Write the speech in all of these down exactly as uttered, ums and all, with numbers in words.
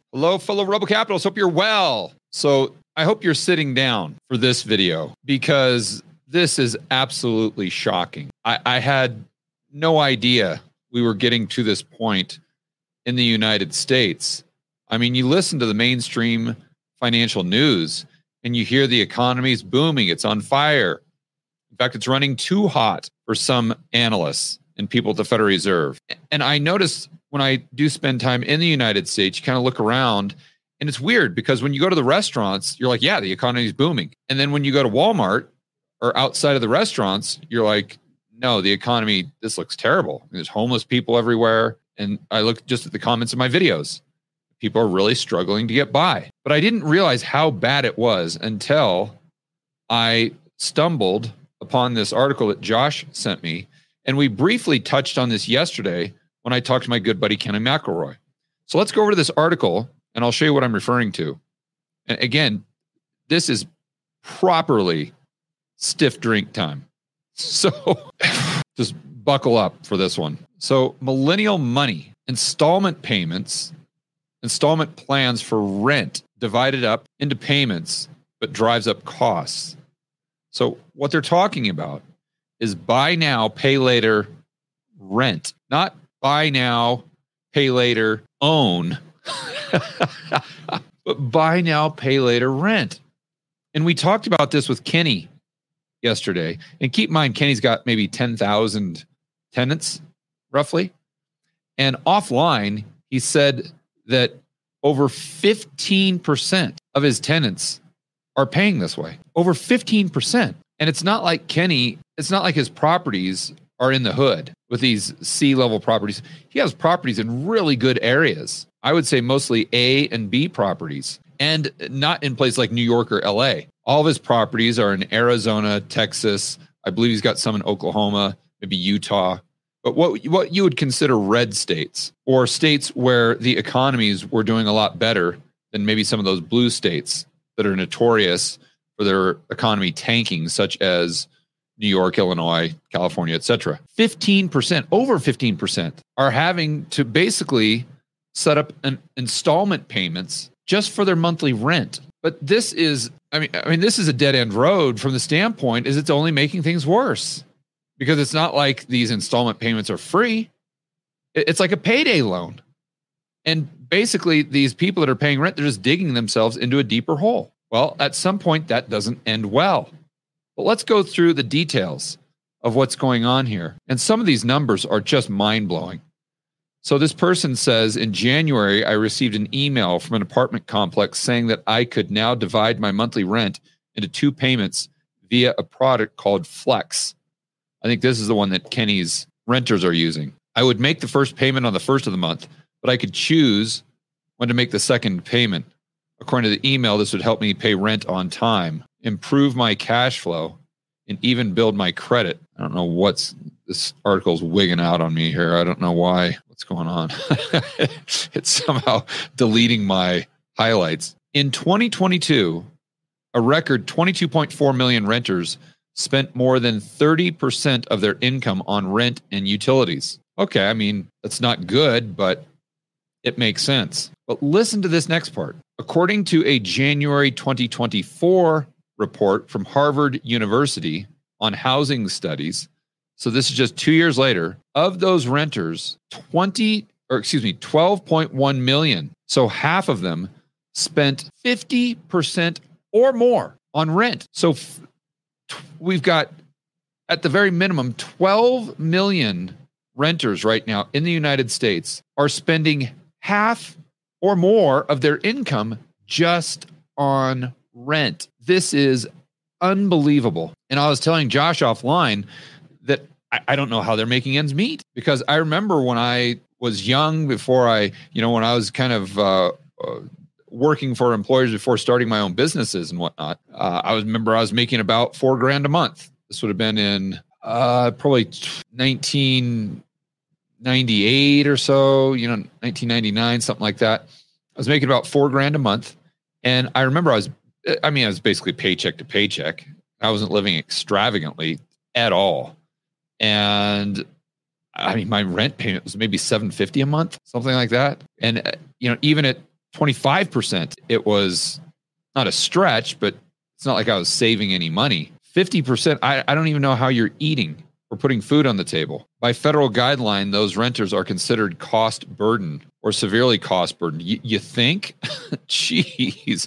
Hello, fellow Rebel Capitals. Hope you're well. So I hope you're sitting down for this video because this is absolutely shocking. I, I had no idea we were getting to this point in the United States. I mean, you listen to the mainstream financial news and you hear the economy's booming. It's on fire. In fact, it's running too hot for some analysts and people at the Federal Reserve. And I notice when I do spend time in the United States, you kind of look around and it's weird because when you go to the restaurants, you're like, yeah, the economy is booming. And then when you go to Walmart or outside of the restaurants, you're like, no, the economy, this looks terrible. There's homeless people everywhere. And I look just at the comments of my videos. People are really struggling to get by. But I didn't realize how bad it was until I stumbled upon this article that Josh sent me. And we briefly touched on this yesterday when I talked to my good buddy, Kenny McElroy. So let's go over to this article and I'll show you what I'm referring to. And again, this is properly stiff drink time. So just buckle up for this one. So millennial money, installment payments, installment plans for rent divided up into payments, but drives up costs. So what they're talking about is buy now, pay later rent, not buy now, pay later own, but buy now, pay later rent. And we talked about this with Kenny yesterday. And keep in mind, Kenny's got maybe ten thousand tenants, roughly. And offline, he said that over fifteen percent of his tenants are paying this way. Over fifteen percent. And it's not like Kenny, it's not like his properties are in the hood with these C-level properties. He has properties in really good areas. I would say mostly A and B properties, and not in places like New York or L A. All of his properties are in Arizona, Texas. I believe he's got some in Oklahoma, maybe Utah. But what what you would consider red states, or states where the economies were doing a lot better than maybe some of those blue states that are notorious for their economy tanking, such as New York, Illinois, California, et cetera. fifteen percent, over fifteen percent are having to basically set up an installment payments just for their monthly rent. But this is, I mean, I mean, this is a dead end road from the standpoint is it's only making things worse, because it's not like these installment payments are free. It's like a payday loan. And basically these people that are paying rent, they're just digging themselves into a deeper hole. Well, at some point that doesn't end well. But let's go through the details of what's going on here. And some of these numbers are just mind-blowing. So this person says, in January, I received an email from an apartment complex saying that I could now divide my monthly rent into two payments via a product called Flex. I think this is the one that Kenny's renters are using. I would make the first payment on the first of the month, but I could choose when to make the second payment. According to the email, this would help me pay rent on time, improve my cash flow, and even build my credit. I don't know what's, this article's wigging out on me here. I don't know why. What's going on? It's somehow deleting my highlights. In twenty twenty-two, a record twenty-two point four million renters spent more than thirty percent of their income on rent and utilities. Okay, I mean, that's not good, but it makes sense. But listen to this next part. According to a January twenty twenty-four report from Harvard University on housing studies, so this is just two years later, of those renters, twenty, or excuse me, twelve point one million, so half of them spent fifty percent or more on rent. So f- t- we've got, at the very minimum, twelve million renters right now in the United States are spending half or more of their income just on rent. This is unbelievable. And I was telling Josh offline that I, I don't know how they're making ends meet, because I remember when I was young, before I, you know, when I was kind of uh, uh, working for employers before starting my own businesses and whatnot, uh, I was remember I was making about four grand a month. This would have been in uh, probably nineteen ninety-eight or so, you know, nineteen ninety-nine, something like that. I was making about four grand a month. And I remember I was, I mean, I was basically paycheck to paycheck. I wasn't living extravagantly at all. And I mean, my rent payment was maybe seven hundred fifty dollars a month, something like that. And, uh, you know, even at twenty-five percent, it was not a stretch, but it's not like I was saving any money. fifty percent, I, I don't even know how you're eating or putting food on the table. By federal guideline, those renters are considered cost burden or severely cost burden. Y- you think? Jeez.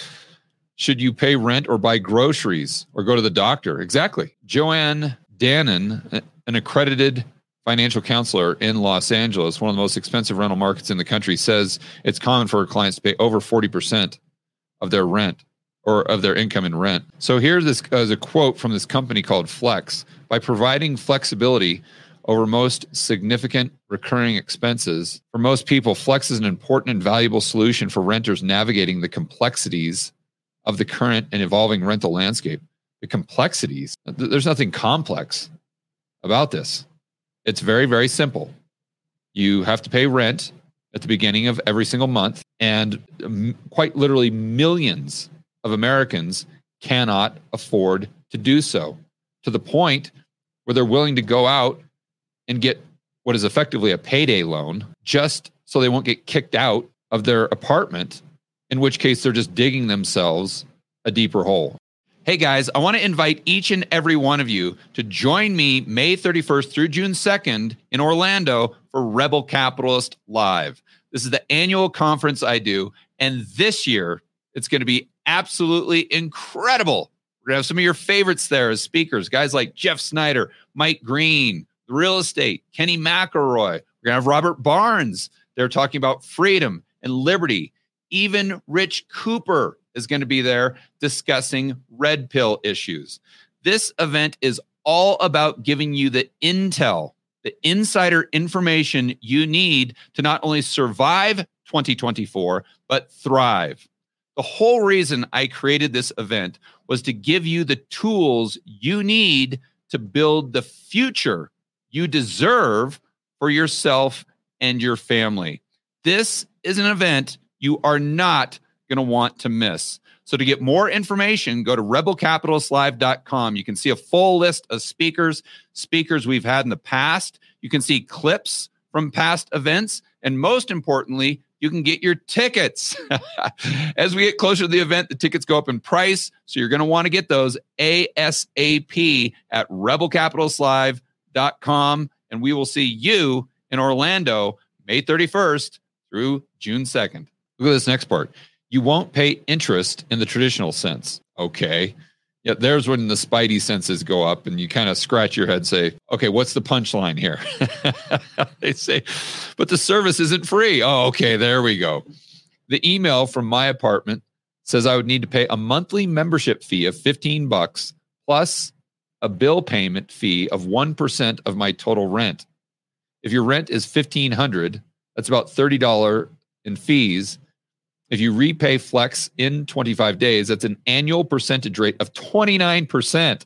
Should you pay rent or buy groceries or go to the doctor? Exactly. Joanne Dannon, an accredited financial counselor in Los Angeles, one of the most expensive rental markets in the country, says it's common for her clients to pay over forty percent of their rent or of their income in rent. So here's this as a quote from this company called Flex. By providing flexibility over most significant recurring expenses, for most people, Flex is an important and valuable solution for renters navigating the complexities of the current and evolving rental landscape. The complexities, there's nothing complex about this. It's very, very simple. You have to pay rent at the beginning of every single month, and quite literally millions of Americans cannot afford to do so, to the point where they're willing to go out and get what is effectively a payday loan just so they won't get kicked out of their apartment, in which case they're just digging themselves a deeper hole. Hey guys, I want to invite each and every one of you to join me May thirty-first through June second in Orlando for Rebel Capitalist Live. This is the annual conference I do, and this year it's going to be absolutely incredible. We're going to have some of your favorites there as speakers, guys like Jeff Snyder, Mike Green, the real estate, Kenny McElroy. We're going to have Robert Barnes. They're talking about freedom and liberty. Even Rich Cooper is going to be there discussing red pill issues. This event is all about giving you the intel, the insider information you need to not only survive twenty twenty-four, but thrive. The whole reason I created this event was to give you the tools you need to build the future you deserve for yourself and your family. This is an event you are not going to want to miss. So to get more information, go to rebel capitalist live dot com. You can see a full list of speakers, speakers we've had in the past. You can see clips from past events. And most importantly, you can get your tickets. As we get closer to the event, the tickets go up in price. So you're going to want to get those ASAP at rebel capitalist live dot com. And we will see you in Orlando, May thirty-first through June second. Look at this next part. You won't pay interest in the traditional sense. Okay. Yeah, there's when the spidey senses go up and you kind of scratch your head, say, okay, what's the punchline here? They say, but the service isn't free. Oh, okay, there we go. The email from my apartment says I would need to pay a monthly membership fee of fifteen bucks plus a bill payment fee of one percent of my total rent. If your rent is fifteen hundred dollars, that's about thirty dollars in fees. If you repay Flex in twenty-five days, that's an annual percentage rate of twenty-nine percent.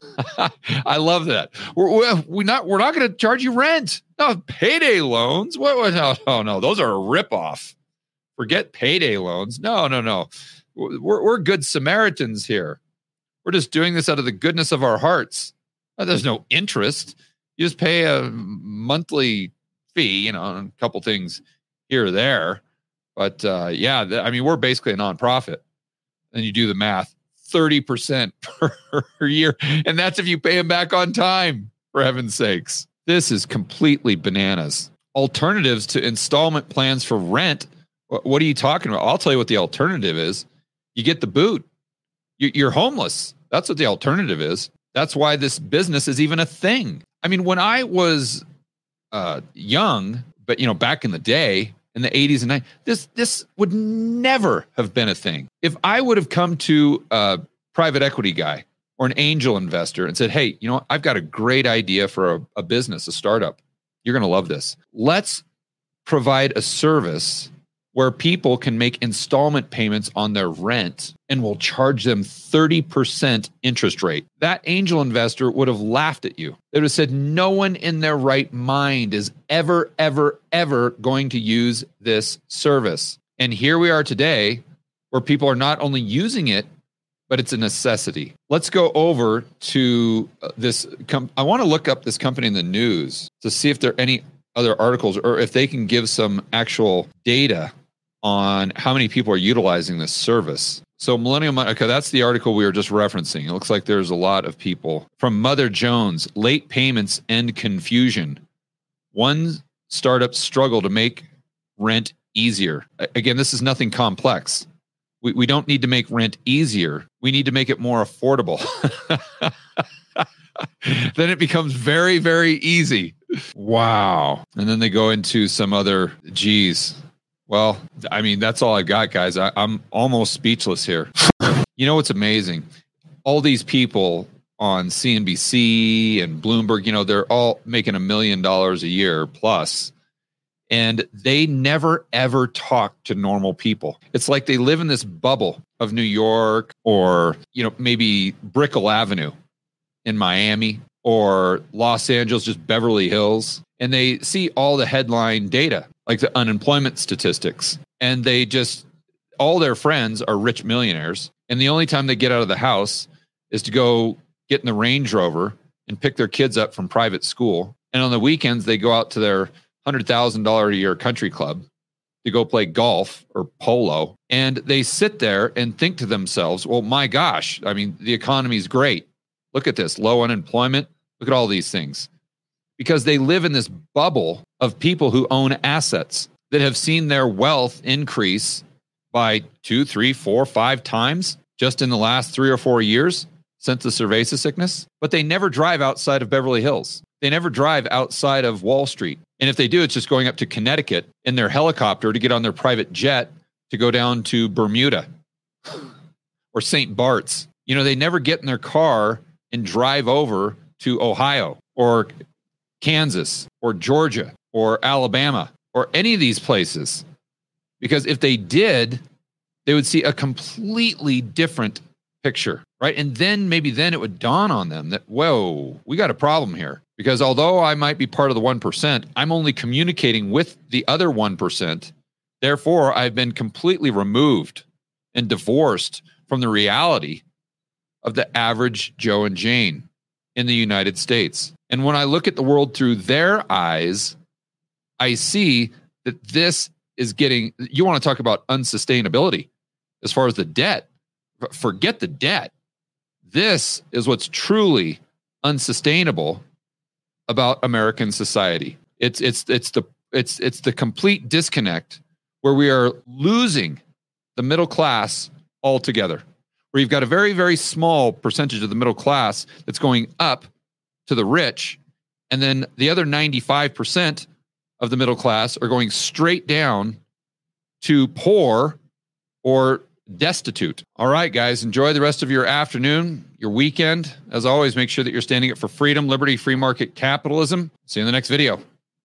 I love that. We're, we're not we're not going to charge you rent. No, payday loans. What? what no, no, no, those are a ripoff. Forget payday loans. No, no, no. We're, we're good Samaritans here. We're just doing this out of the goodness of our hearts. There's no interest. You just pay a monthly fee, you know, a couple things here or there. But uh, yeah, th- I mean, we're basically a nonprofit. And you do the math, thirty percent per year. And that's if you pay them back on time, for heaven's sakes. This is completely bananas. Alternatives to installment plans for rent. Wh- what are you talking about? I'll tell you what the alternative is. You get the boot. You- you're homeless. That's what the alternative is. That's why this business is even a thing. I mean, when I was uh, young, but, you know, back in the day, in the eighties and nineties, this this would never have been a thing. If I would have come to a private equity guy or an angel investor and said, hey, you know, I've got a great idea for a, a business, a startup. You're going to love this. Let's provide a service where people can make installment payments on their rent and we'll charge them thirty percent interest rate. That angel investor would have laughed at you. They would have said, no one in their right mind is ever, ever, ever going to use this service. And here we are today where people are not only using it, but it's a necessity. Let's go over to this. Com- I want to look up this company in the news to see if there are any other articles or if they can give some actual data on how many people are utilizing this service. So Millennial Money, okay, that's the article we were just referencing. It looks like there's a lot of people. From Mother Jones, late payments and confusion. One startup struggle to make rent easier. Again, this is nothing complex. We, we don't need to make rent easier. We need to make it more affordable. Then it becomes very, very easy. Wow. And then they go into some other, geez. Well, I mean, that's all I've got, guys. I, I'm almost speechless here. You know what's amazing? All these people on C N B C and Bloomberg, you know, they're all making a million dollars a year plus. And they never, ever talk to normal people. It's like they live in this bubble of New York or, you know, maybe Brickell Avenue in Miami or Los Angeles, just Beverly Hills. And they see all the headline data, like the unemployment statistics. And they just, all their friends are rich millionaires. And the only time they get out of the house is to go get in the Range Rover and pick their kids up from private school. And on the weekends, they go out to their one hundred thousand dollars a year country club to go play golf or polo. And they sit there and think to themselves, well, my gosh, I mean, the economy's great. Look at this, low unemployment. Look at all these things. Because they live in this bubble of people who own assets that have seen their wealth increase by two, three, four, five times just in the last three or four years since the cerveza sickness. But they never drive outside of Beverly Hills. They never drive outside of Wall Street. And if they do, it's just going up to Connecticut in their helicopter to get on their private jet to go down to Bermuda or Saint Bart's. You know, they never get in their car and drive over to Ohio or Kansas or Georgia or Alabama or any of these places. Because if they did, they would see a completely different picture, right? And then maybe then it would dawn on them that, whoa, we got a problem here. Because although I might be part of the one percent, I'm only communicating with the other one percent. Therefore, I've been completely removed and divorced from the reality of the average Joe and Jane in the United States. And when I look at the world through their eyes, I see that this is getting, you want to talk about unsustainability as far as the debt. Forget the debt. This is what's truly unsustainable about American society. It's it's it's the it's it's the complete disconnect where we are losing the middle class altogether. Where you've got a very, very small percentage of the middle class that's going up to the rich, and then the other ninety-five percent of the middle class are going straight down to poor or destitute. All right, guys, enjoy the rest of your afternoon, your weekend. As always, make sure that you're standing up for freedom, liberty, free market capitalism. See you in the next video.